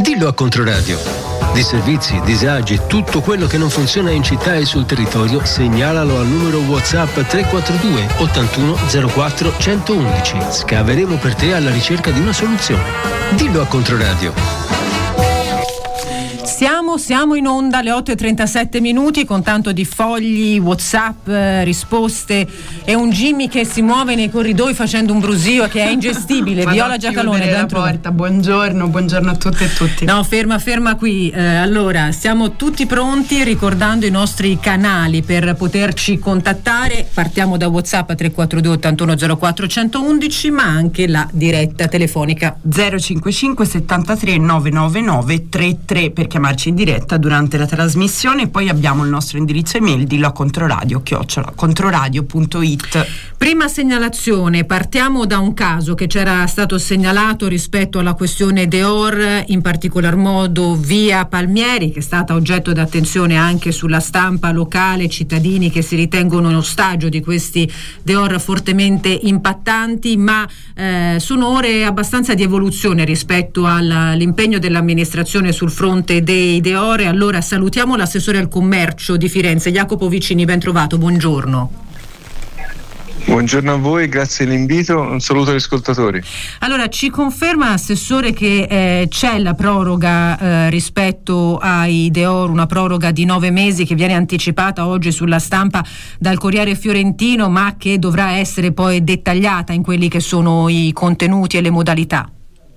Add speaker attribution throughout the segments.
Speaker 1: Dillo a Controradio. Disservizi, disagi, tutto quello che non funziona in città e sul territorio, segnalalo al numero WhatsApp 342 81 04 111. Scaveremo per te alla ricerca di una soluzione. Dillo a Controradio.
Speaker 2: Siamo in onda alle 8:37 con tanto di fogli, WhatsApp, risposte e un Jimmy che si muove nei corridoi facendo un brusio che è ingestibile. Viola Giacalone,
Speaker 3: la porta. Buongiorno a tutte e tutti.
Speaker 2: No, ferma qui. Allora, siamo tutti pronti, ricordando i nostri canali per poterci contattare. Partiamo da WhatsApp a 342 81 04 111, ma anche la diretta telefonica
Speaker 3: 055 73 999 33 per chiamarci in diretta durante la trasmissione. Poi abbiamo il nostro indirizzo email dilloacontroradio@controradio.it.
Speaker 2: Prima segnalazione, partiamo da un caso che c'era stato segnalato rispetto alla questione Deor, in particolar modo via Palmieri, che è stata oggetto di attenzione anche sulla stampa locale, cittadini che si ritengono in ostaggio di questi Deor fortemente impattanti, ma sono ore abbastanza di evoluzione rispetto all'impegno dell'amministrazione sul fronte dei Deor. Allora salutiamo l'assessore al commercio di Firenze, Jacopo Vicini, ben trovato, buongiorno.
Speaker 4: Buongiorno a voi, grazie dell'invito, un saluto agli ascoltatori.
Speaker 2: Allora, ci conferma, Assessore, che c'è la proroga rispetto ai Deor, una proroga di 9 mesi che viene anticipata oggi sulla stampa dal Corriere Fiorentino, ma che dovrà essere poi dettagliata in quelli che sono i contenuti e le modalità?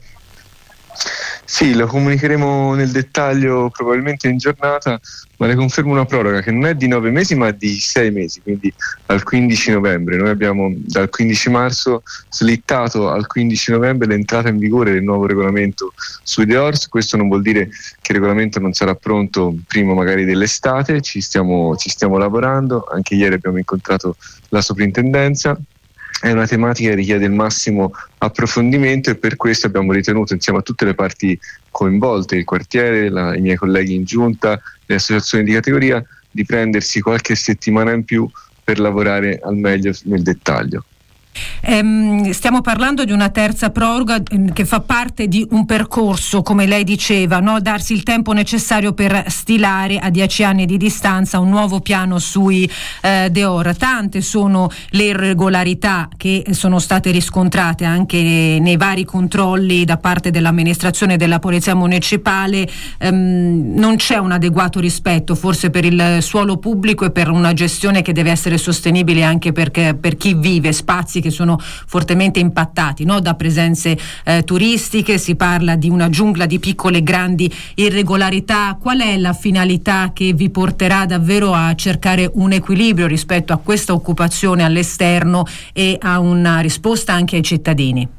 Speaker 4: Sì, lo comunicheremo nel dettaglio probabilmente in giornata, ma le confermo una proroga che non è di 9 mesi ma di 6 mesi, quindi al 15 novembre. Noi abbiamo dal 15 marzo slittato al 15 novembre l'entrata in vigore del nuovo regolamento sui Deors. Questo non vuol dire che il regolamento non sarà pronto prima magari dell'estate, ci stiamo lavorando, anche ieri abbiamo incontrato la soprintendenza. È una tematica che richiede il massimo approfondimento e per questo abbiamo ritenuto, insieme a tutte le parti coinvolte, il quartiere, i miei colleghi in giunta, le associazioni di categoria, di prendersi qualche settimana in più per lavorare al meglio nel dettaglio.
Speaker 2: Stiamo parlando di una terza proroga che fa parte di un percorso, come lei diceva, no? Darsi il tempo necessario per stilare a 10 anni di distanza un nuovo piano sui Deor. Tante sono le irregolarità che sono state riscontrate anche nei vari controlli da parte dell'amministrazione e della polizia municipale. Non c'è un adeguato rispetto forse per il suolo pubblico e per una gestione che deve essere sostenibile anche per chi vive spazi che sono fortemente impattati, no? Da presenze turistiche. Si parla di una giungla di piccole e grandi irregolarità. Qual è la finalità che vi porterà davvero a cercare un equilibrio rispetto a questa occupazione all'esterno e a una risposta anche ai cittadini?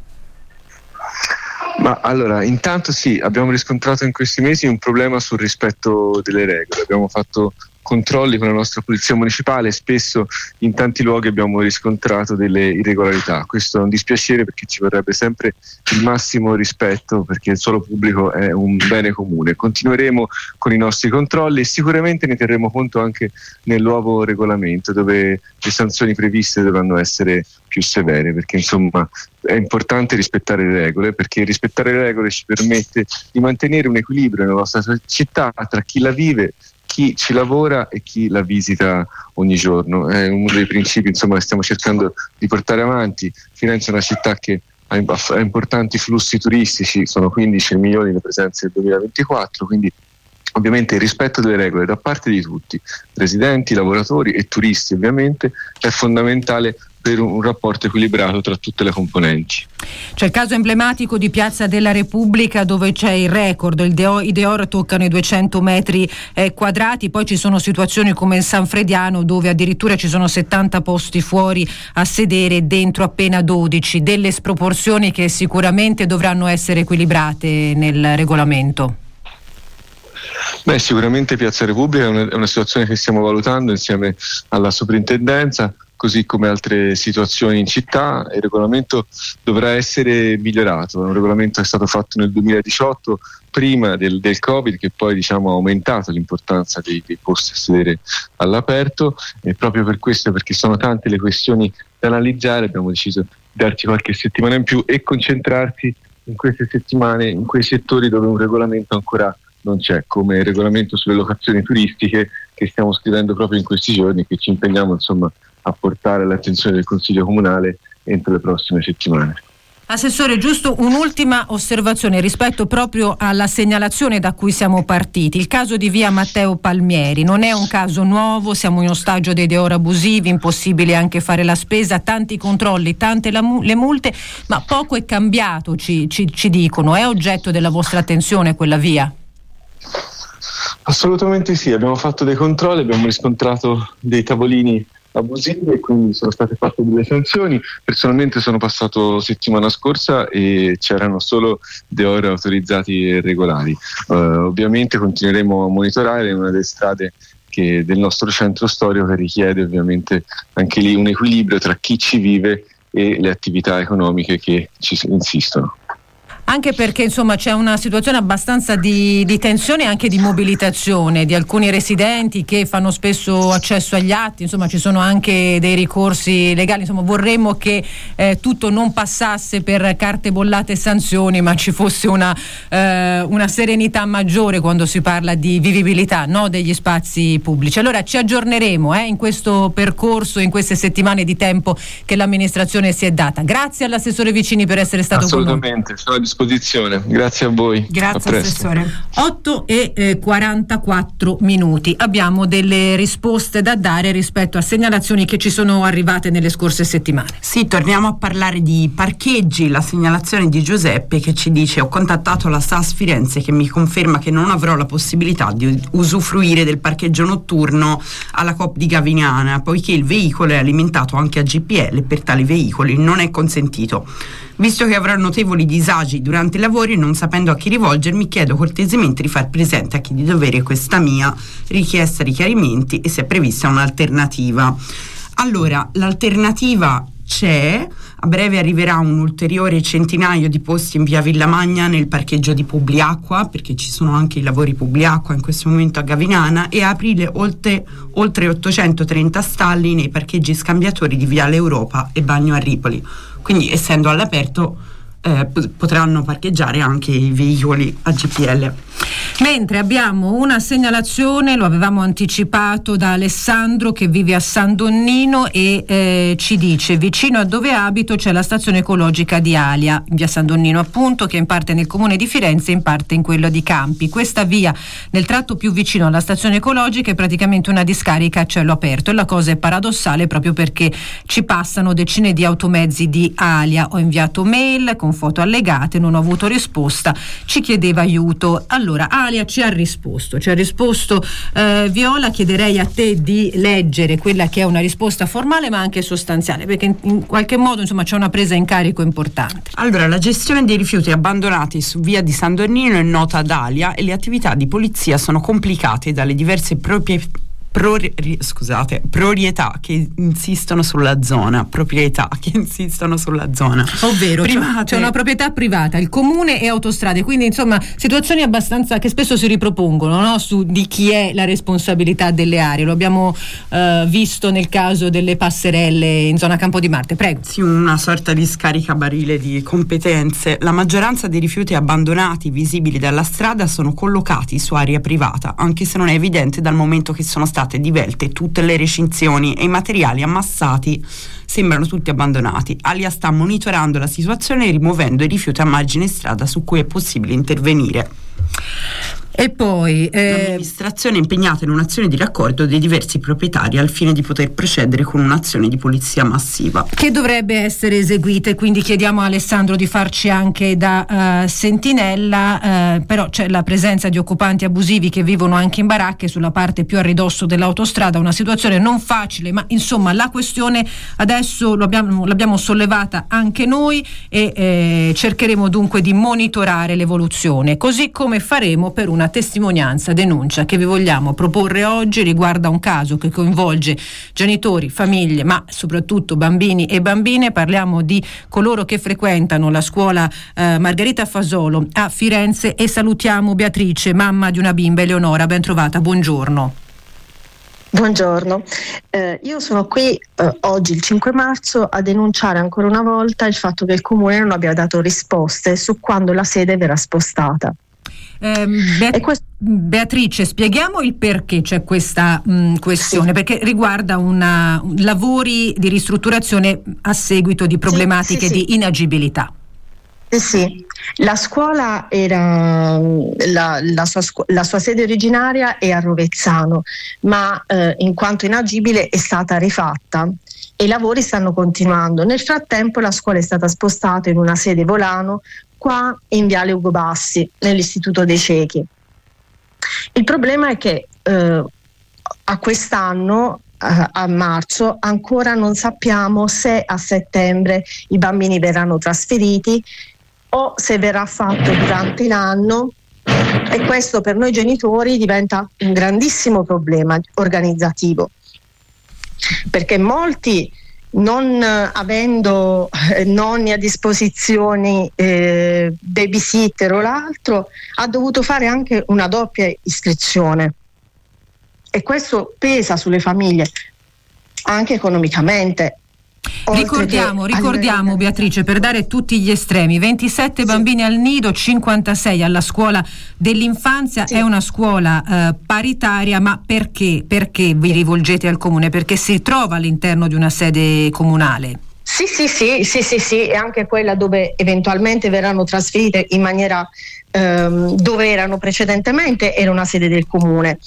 Speaker 4: Ma allora, intanto sì, abbiamo riscontrato in questi mesi un problema sul rispetto delle regole. Abbiamo fatto controlli con la nostra polizia municipale, spesso in tanti luoghi abbiamo riscontrato delle irregolarità. Questo è un dispiacere perché ci vorrebbe sempre il massimo rispetto, perché il suolo pubblico è un bene comune. Continueremo con i nostri controlli e sicuramente ne terremo conto anche nel nuovo regolamento, dove le sanzioni previste dovranno essere più severe, perché insomma è importante rispettare le regole, perché rispettare le regole ci permette di mantenere un equilibrio nella nostra città tra chi la vive, chi ci lavora e chi la visita ogni giorno. È uno dei principi insomma che stiamo cercando di portare avanti. Firenze è una città che ha importanti flussi turistici, sono 15 milioni le presenze del 2024, quindi ovviamente il rispetto delle regole da parte di tutti, residenti, lavoratori e turisti ovviamente, è fondamentale per un rapporto equilibrato tra tutte le componenti.
Speaker 2: C'è il caso emblematico di Piazza della Repubblica, dove c'è il record, i Deor toccano i 200 metri quadrati, poi ci sono situazioni come in San Frediano dove addirittura ci sono 70 posti fuori a sedere, dentro appena 12, delle sproporzioni che sicuramente dovranno essere equilibrate nel regolamento.
Speaker 4: Beh, sicuramente Piazza Repubblica è una situazione che stiamo valutando insieme alla soprintendenza, così come altre situazioni in città. Il regolamento dovrà essere migliorato. È un regolamento che è stato fatto nel 2018, prima del Covid, che poi ha aumentato l'importanza dei posti a sedere all'aperto, e proprio per questo, perché sono tante le questioni da analizzare, abbiamo deciso di darci qualche settimana in più e concentrarci in queste settimane in quei settori dove un regolamento ancora non c'è, come il regolamento sulle locazioni turistiche che stiamo scrivendo proprio in questi giorni, che ci impegniamo insomma a portare all'attenzione del Consiglio Comunale entro le prossime settimane.
Speaker 2: Assessore, giusto un'ultima osservazione rispetto proprio alla segnalazione da cui siamo partiti. Il caso di via Matteo Palmieri non è un caso nuovo, siamo in ostaggio dei deori abusivi, impossibile anche fare la spesa, tanti controlli, tante le multe, ma poco è cambiato, ci dicono. È oggetto della vostra attenzione quella via?
Speaker 4: Assolutamente sì, abbiamo fatto dei controlli, abbiamo riscontrato dei tavolini abusivi e quindi sono state fatte delle sanzioni. Personalmente sono passato settimana scorsa e c'erano solo deori autorizzati e regolari. Ovviamente continueremo a monitorare una delle strade del nostro centro storico, che richiede ovviamente anche lì un equilibrio tra chi ci vive e le attività economiche che ci insistono.
Speaker 2: Anche perché insomma c'è una situazione abbastanza di tensione e anche di mobilitazione di alcuni residenti che fanno spesso accesso agli atti, insomma ci sono anche dei ricorsi legali, insomma vorremmo che tutto non passasse per carte bollate e sanzioni, ma ci fosse una serenità maggiore quando si parla di vivibilità, no, degli spazi pubblici. Allora ci aggiorneremo in questo percorso, in queste settimane di tempo che l'amministrazione si è data. Grazie all'assessore Vicini per essere stato con noi.
Speaker 4: Assolutamente, sono a disposizione. Grazie a voi.
Speaker 3: Grazie assessore.
Speaker 2: 8:44. Abbiamo delle risposte da dare rispetto a segnalazioni che ci sono arrivate nelle scorse settimane.
Speaker 3: Sì, torniamo a parlare di parcheggi. La segnalazione di Giuseppe che ci dice: ho contattato la SAS Firenze che mi conferma che non avrò la possibilità di usufruire del parcheggio notturno alla Coop di Gavignana, poiché il veicolo è alimentato anche a GPL e per tali veicoli non è consentito. Visto che avrò notevoli disagi durante i lavori e non sapendo a chi rivolgermi, chiedo cortesemente di far presente a chi di dovere questa mia richiesta di chiarimenti e se è prevista un'alternativa. Allora, l'alternativa c'è, a breve arriverà un ulteriore centinaio di posti in via Villamagna nel parcheggio di Publiacqua, perché ci sono anche i lavori Publiacqua in questo momento a Gavignana, e a aprile oltre 830 stalli nei parcheggi scambiatori di Viale Europa e Bagno a Ripoli. Quindi essendo all'aperto potranno parcheggiare anche i veicoli a GPL.
Speaker 2: Mentre abbiamo una segnalazione, lo avevamo anticipato, da Alessandro che vive a San Donnino e ci dice: vicino a dove abito c'è la stazione ecologica di Alia, in via San Donnino appunto, che è in parte nel comune di Firenze e in parte in quello di Campi. Questa via nel tratto più vicino alla stazione ecologica è praticamente una discarica a cielo aperto e la cosa è paradossale proprio perché ci passano decine di automezzi di Alia. Ho inviato mail con foto allegate, non ho avuto risposta, ci chiedeva aiuto. Allora Alia ci ha risposto Viola, chiederei a te di leggere quella che è una risposta formale ma anche sostanziale, perché in qualche modo insomma c'è una presa in carico importante.
Speaker 3: Allora, la gestione dei rifiuti abbandonati su via di San Donnino è nota ad Alia e le attività di polizia sono complicate dalle diverse proprietà che insistono sulla zona,
Speaker 2: ovvero c'è una proprietà privata, il comune e autostrade, quindi insomma situazioni abbastanza che spesso si ripropongono, no? Su di chi è la responsabilità delle aree. Lo abbiamo visto nel caso delle passerelle in zona Campo di Marte. Prego.
Speaker 3: Sì, una sorta di scaricabarile di competenze. La maggioranza dei rifiuti abbandonati visibili dalla strada sono collocati su area privata, anche se non è evidente dal momento che sono state divelte tutte le recinzioni e i materiali ammassati sembrano tutti abbandonati. Alia sta monitorando la situazione e rimuovendo i rifiuti a margine strada su cui è possibile intervenire.
Speaker 2: E poi
Speaker 3: l'amministrazione è impegnata in un'azione di raccordo dei diversi proprietari al fine di poter procedere con un'azione di polizia massiva
Speaker 2: che dovrebbe essere eseguita, e quindi chiediamo a Alessandro di farci anche da sentinella. Però c'è la presenza di occupanti abusivi che vivono anche in baracche sulla parte più a ridosso dell'autostrada, una situazione non facile, ma insomma la questione adesso l'abbiamo sollevata anche noi e cercheremo dunque di monitorare l'evoluzione, così come faremo per una testimonianza denuncia che vi vogliamo proporre oggi. Riguarda un caso che coinvolge genitori, famiglie, ma soprattutto bambini e bambine. Parliamo di coloro che frequentano la scuola Margherita Fasolo a Firenze e salutiamo Beatrice, mamma di una bimba, Eleonora. Ben trovata, buongiorno.
Speaker 5: Buongiorno, io sono qui oggi il 5 marzo a denunciare ancora una volta il fatto che il Comune non abbia dato risposte su quando la sede verrà spostata.
Speaker 2: Beatrice, spieghiamo il perché c'è questa questione, perché riguarda lavori di ristrutturazione a seguito di problematiche di inagibilità.
Speaker 5: Sì, la scuola era la sua sede originaria è a Rovezzano, ma in quanto inagibile è stata rifatta e i lavori stanno continuando. Nel frattempo la scuola è stata spostata in una sede Volano qua in Viale Ugo Bassi, nell'Istituto dei Ciechi. Il problema è che a quest'anno, a marzo, ancora non sappiamo se a settembre i bambini verranno trasferiti o se verrà fatto durante l'anno, e questo per noi genitori diventa un grandissimo problema organizzativo, perché molti, non avendo nonni a disposizione, babysitter o l'altro, ha dovuto fare anche una doppia iscrizione, e questo pesa sulle famiglie anche economicamente.
Speaker 2: Ricordiamo Beatrice, per dare tutti gli estremi: 27 bambini al nido, 56 alla scuola dell'infanzia. È una scuola paritaria, ma perché vi rivolgete al Comune? Perché si trova all'interno di una sede comunale?
Speaker 5: Sì, e anche quella dove eventualmente verranno trasferite in maniera dove erano precedentemente era una sede del Comune.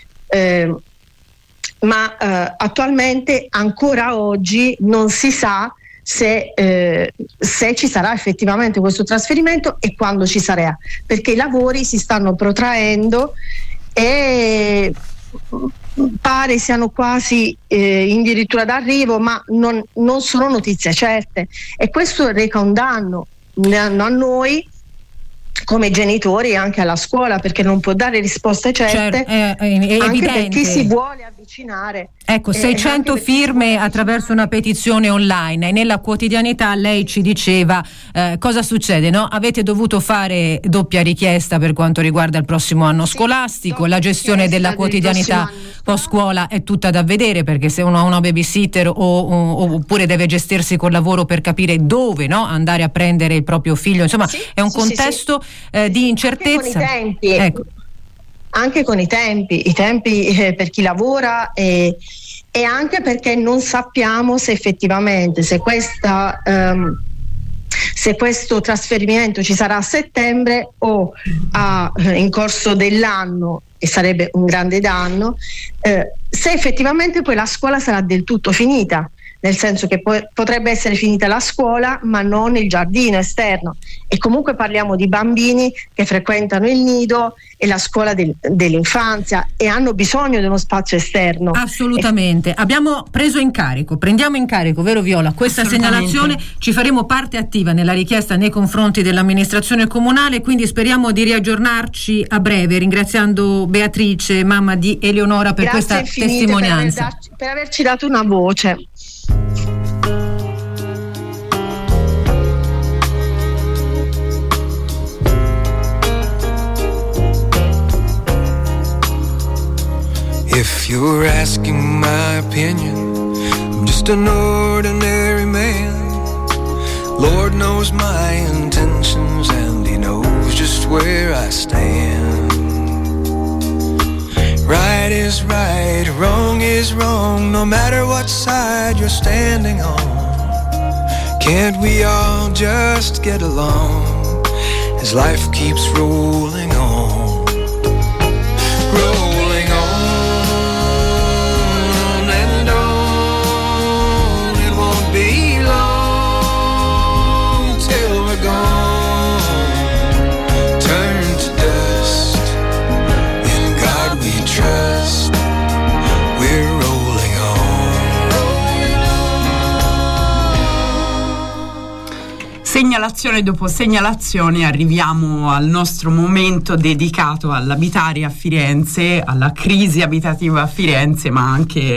Speaker 5: Ma attualmente ancora oggi non si sa se ci sarà effettivamente questo trasferimento e quando ci sarà, perché i lavori si stanno protraendo e pare siano quasi addirittura d'arrivo, ma non sono notizie certe, e questo reca un danno a noi come genitori e anche alla scuola, perché non può dare risposte certe,
Speaker 2: è
Speaker 5: anche
Speaker 2: evidente.
Speaker 5: per chi si vuole avvicinare.
Speaker 2: Ecco, 600 firme attraverso una petizione online, e nella quotidianità lei ci diceva cosa succede, no? Avete dovuto fare doppia richiesta per quanto riguarda il prossimo anno scolastico, la gestione della quotidianità post scuola è tutta da vedere, perché se uno ha una babysitter oppure deve gestirsi col lavoro per capire dove, no, andare a prendere il proprio figlio, insomma è un contesto di incertezza.
Speaker 5: Anche con i tempi per chi lavora, e anche perché non sappiamo se effettivamente se questo trasferimento ci sarà a settembre o in corso dell'anno, e sarebbe un grande danno, se effettivamente poi la scuola sarà del tutto finita, nel senso che potrebbe essere finita la scuola ma non il giardino esterno, e comunque parliamo di bambini che frequentano il nido e la scuola dell'infanzia e hanno bisogno di uno spazio esterno.
Speaker 2: Assolutamente, prendiamo in carico, vero Viola, questa segnalazione, ci faremo parte attiva nella richiesta nei confronti dell'amministrazione comunale, quindi speriamo di riaggiornarci a breve, ringraziando Beatrice, mamma di Eleonora, per questa testimonianza.
Speaker 5: Per averci dato una voce.
Speaker 6: If you're asking my opinion, I'm just an ordinary man. Lord knows my intentions and He knows just where I stand. Right is right, wrong is wrong, no matter what side you're standing on. Can't we all just get along as life keeps rolling on? Rolling on and on, it won't be long till we're gone. Turn to dust, in God we trust, we're rolling on.
Speaker 3: segnalazione dopo segnalazione arriviamo al nostro momento dedicato all'abitare a Firenze, alla crisi abitativa a Firenze, ma anche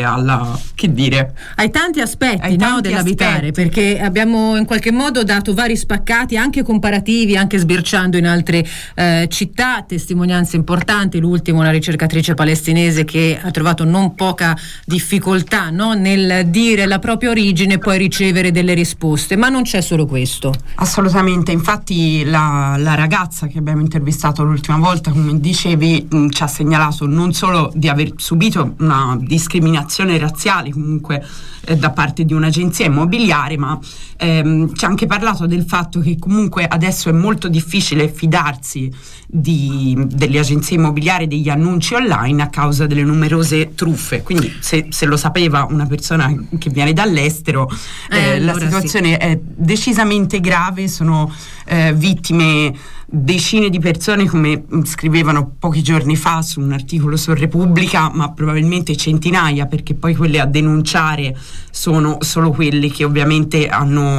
Speaker 2: ai tanti aspetti dell'abitare, perché abbiamo in qualche modo dato vari spaccati anche comparativi, anche sbirciando in altre città, testimonianze importanti. L'ultimo, una ricercatrice palestinese che ha trovato non poca difficoltà, no, nel dire la propria origine e poi ricevere delle risposte, ma non c'è solo questo.
Speaker 3: Assolutamente, infatti la ragazza che abbiamo intervistato l'ultima volta, come dicevi, ci ha segnalato non solo di aver subito una discriminazione razziale comunque da parte di un'agenzia immobiliare, ma ci ha anche parlato del fatto che comunque adesso è molto difficile fidarsi delle agenzie immobiliari, degli annunci online a causa delle numerose truffe. Quindi se lo sapeva una persona che viene dall'estero, la situazione è decisamente grave, sono vittime decine di persone, come scrivevano pochi giorni fa su un articolo su Repubblica, ma probabilmente centinaia, perché poi quelle a denunciare sono solo quelle che ovviamente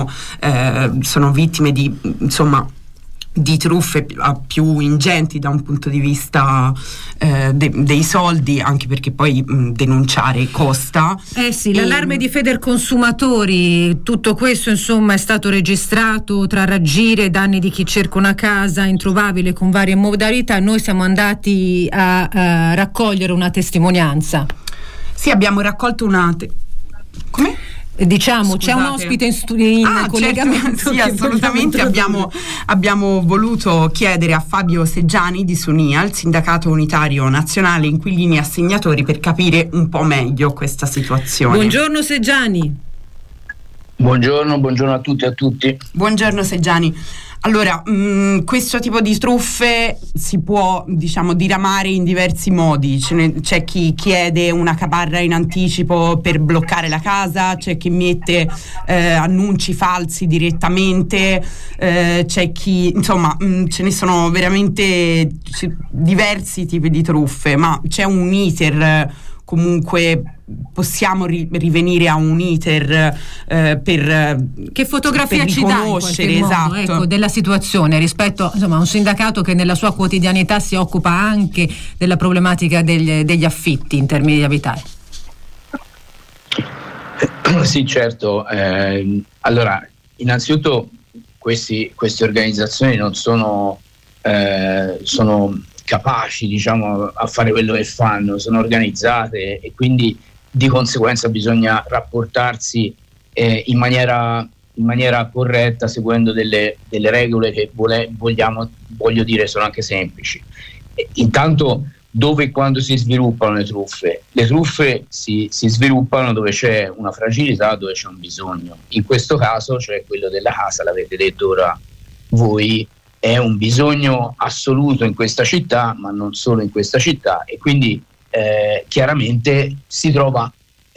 Speaker 3: sono vittime di truffe più ingenti da un punto di vista dei soldi, anche perché poi denunciare costa.
Speaker 2: Sì, l'allarme di Federconsumatori, tutto questo insomma è stato registrato tra raggire, danni di chi cerca una casa introvabile con varie modalità. Noi siamo andati a raccogliere una testimonianza.
Speaker 3: Sì, abbiamo raccolto come?
Speaker 2: Diciamo, scusate, c'è un ospite in collegamento.
Speaker 3: Certo, sì, assolutamente. Abbiamo voluto chiedere a Fabio Seggiani di Sunia, il sindacato unitario nazionale inquilini assegnatori, per capire un po' meglio questa situazione.
Speaker 2: Buongiorno Seggiani.
Speaker 7: Buongiorno a tutti e a tutti.
Speaker 3: Buongiorno Seggiani. Allora, questo tipo di truffe si può, diramare in diversi modi. C'è chi chiede una caparra in anticipo per bloccare la casa, c'è chi mette annunci falsi direttamente, c'è chi, ce ne sono veramente diversi tipi di truffe, ma c'è un iter. Comunque possiamo rivenire a un iter per
Speaker 2: che fotografia
Speaker 3: per
Speaker 2: ci dà in qualche modo, ecco, della situazione rispetto a un sindacato che nella sua quotidianità si occupa anche della problematica degli affitti in termini di abitare.
Speaker 7: Sì, certo. Allora, innanzitutto queste organizzazioni non sono capaci, a fare quello che fanno, sono organizzate e quindi di conseguenza bisogna rapportarsi in maniera corretta, seguendo delle regole che voglio dire sono anche semplici. Intanto, dove e quando si sviluppano le truffe? Le truffe si sviluppano dove c'è una fragilità, dove c'è un bisogno. In questo caso, cioè quello della casa, l'avete detto ora voi, è un bisogno assoluto in questa città, ma non solo in questa città, e quindi chiaramente si trova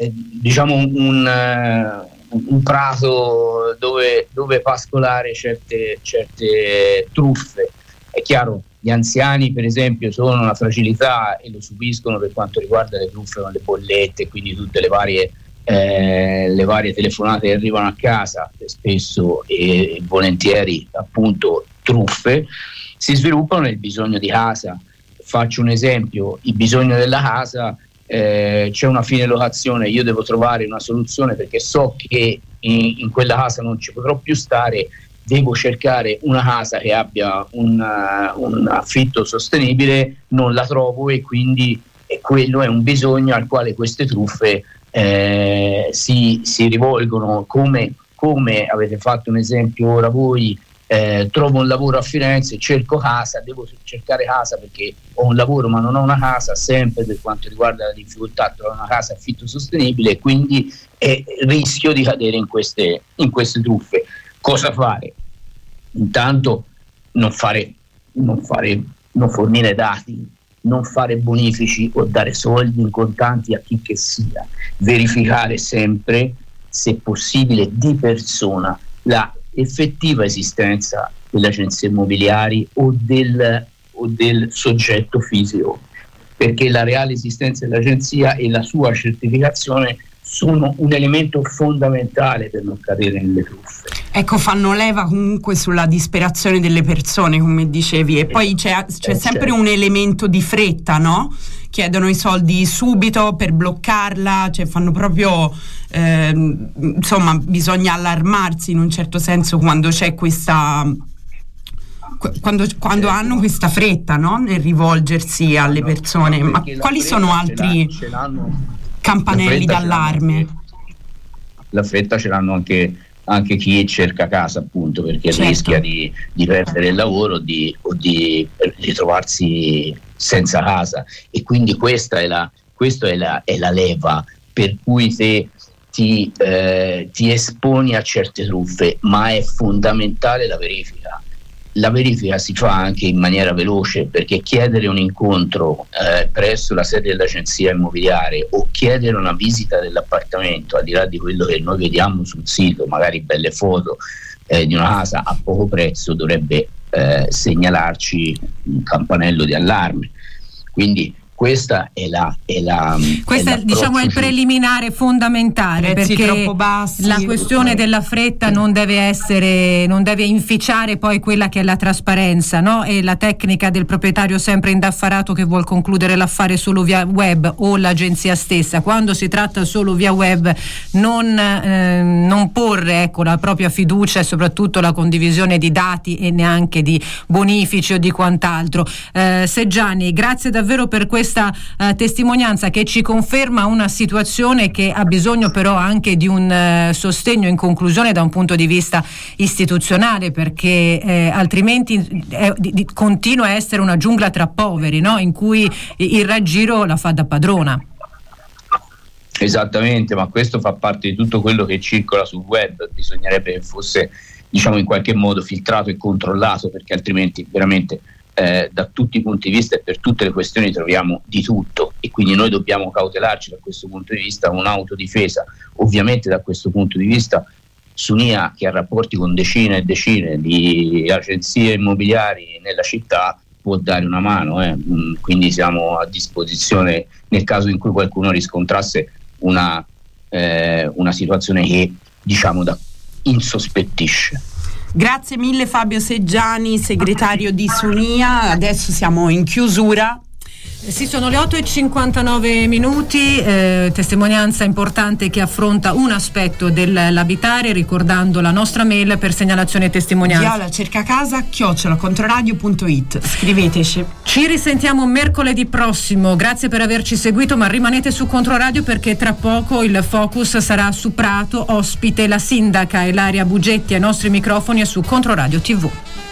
Speaker 7: un prato dove pascolare certe truffe. È chiaro, gli anziani per esempio sono una fragilità e lo subiscono per quanto riguarda le truffe con le bollette, quindi tutte le varie telefonate che arrivano a casa, spesso e volentieri appunto truffe, si sviluppano nel bisogno di casa. Faccio un esempio: il bisogno della casa, c'è una fine locazione, io devo trovare una soluzione perché so che in quella casa non ci potrò più stare, devo cercare una casa che abbia un affitto sostenibile, non la trovo e quindi quello è un bisogno al quale queste truffe si rivolgono, come avete fatto un esempio ora voi. Trovo un lavoro a Firenze, cerco casa, devo cercare casa perché ho un lavoro ma non ho una casa, sempre per quanto riguarda la difficoltà a trovare una casa affitto sostenibile, quindi rischio di cadere in queste truffe. Cosa fare? Intanto non fornire dati, non fare bonifici o dare soldi in contanti a chi che sia, verificare sempre, se possibile di persona, la effettiva esistenza delle agenzie immobiliari o del soggetto fisico, perché la reale esistenza dell'agenzia e la sua certificazione sono un elemento fondamentale per non cadere nelle truffe.
Speaker 3: Ecco, fanno leva comunque sulla disperazione delle persone, come dicevi, e poi c'è sempre un elemento di fretta, no? Chiedono i soldi subito per bloccarla, cioè fanno proprio insomma, bisogna allarmarsi in un certo senso quando c'è questa quando hanno questa fretta, no? Nel rivolgersi alle persone. Ma quali sono altri campanelli d'allarme?
Speaker 7: La fretta ce l'hanno anche chi cerca casa, appunto, perché
Speaker 3: certo,
Speaker 7: rischia di perdere il lavoro o di ritrovarsi senza casa, e quindi questa è la leva per cui se ti esponi a certe truffe, ma è fondamentale la verifica. La verifica si fa anche in maniera veloce, perché chiedere un incontro presso la sede dell'agenzia immobiliare o chiedere una visita dell'appartamento, al di là di quello che noi vediamo sul sito, magari belle foto di una casa a poco prezzo, dovrebbe segnalarci un di allarme. Quindi questa è
Speaker 2: diciamo è il preliminare fondamentale,
Speaker 3: prezzi
Speaker 2: perché
Speaker 3: troppo bassi,
Speaker 2: la questione della fretta non deve inficiare poi quella che è la trasparenza, no? E la tecnica del proprietario sempre indaffarato che vuol concludere l'affare solo via web, o l'agenzia stessa. Quando si tratta solo via web non porre, ecco, la propria fiducia e soprattutto la condivisione di dati e neanche di bonifici o di quant'altro. Seggiani, grazie davvero per questa testimonianza che ci conferma una situazione che ha bisogno però anche di un sostegno in conclusione da un punto di vista istituzionale, perché altrimenti continua a essere una giungla tra poveri, no? In cui il raggiro la fa da padrona.
Speaker 7: Esattamente, ma questo fa parte di tutto quello che circola sul web. Bisognerebbe che fosse, diciamo, in qualche modo filtrato e controllato, perché altrimenti veramente da tutti i punti di vista e per tutte le questioni troviamo di tutto, e quindi noi dobbiamo cautelarci da questo punto di vista. Un'autodifesa, ovviamente, da questo punto di vista, Sunia, che ha rapporti con decine e decine di agenzie immobiliari nella città, può dare una mano, quindi siamo a disposizione nel caso in cui qualcuno riscontrasse una situazione che, diciamo, insospettisce.
Speaker 3: Grazie mille Fabio Seggiani, segretario di Sunia. Adesso siamo in chiusura.
Speaker 2: Sì, sono le 8:59, testimonianza importante che affronta un aspetto dell'abitare, ricordando la nostra mail per segnalazione e testimonianza.
Speaker 3: viola@controradio.it. Scriveteci.
Speaker 2: Ci risentiamo mercoledì prossimo, grazie per averci seguito, ma rimanete su Controradio perché tra poco il focus sarà su Prato, ospite la sindaca Ilaria Bugetti ai nostri microfoni e su Controradio TV.